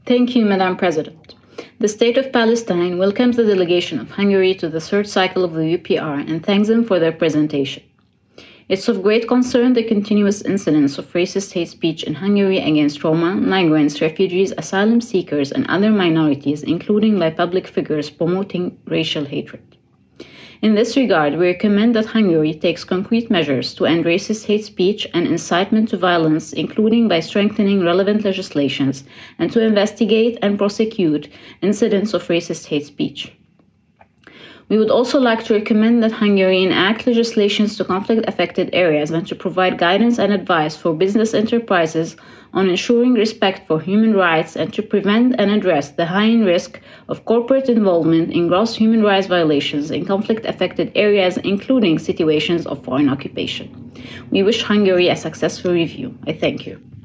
Thank you, Madam President. The State of Palestine welcomes the delegation of Hungary to the third cycle of the UPR and thanks them for their presentation. It's of great concern the continuous incidence of racist hate speech in Hungary against Roma, migrants, refugees, asylum seekers, and other minorities, including by public figures promoting racial hatred. In this regard, we recommend that Hungary takes concrete measures to end racist hate speech and incitement to violence, including by strengthening relevant legislations and to investigate and prosecute incidents of racist hate speech. We would also like to recommend that Hungary enact legislations to conflict-affected areas and to provide guidance and advice for business enterprises on ensuring respect for human rights and to prevent and address the high risk of corporate involvement in gross human rights violations in conflict-affected areas, including situations of foreign occupation. We wish Hungary a successful review. I thank you.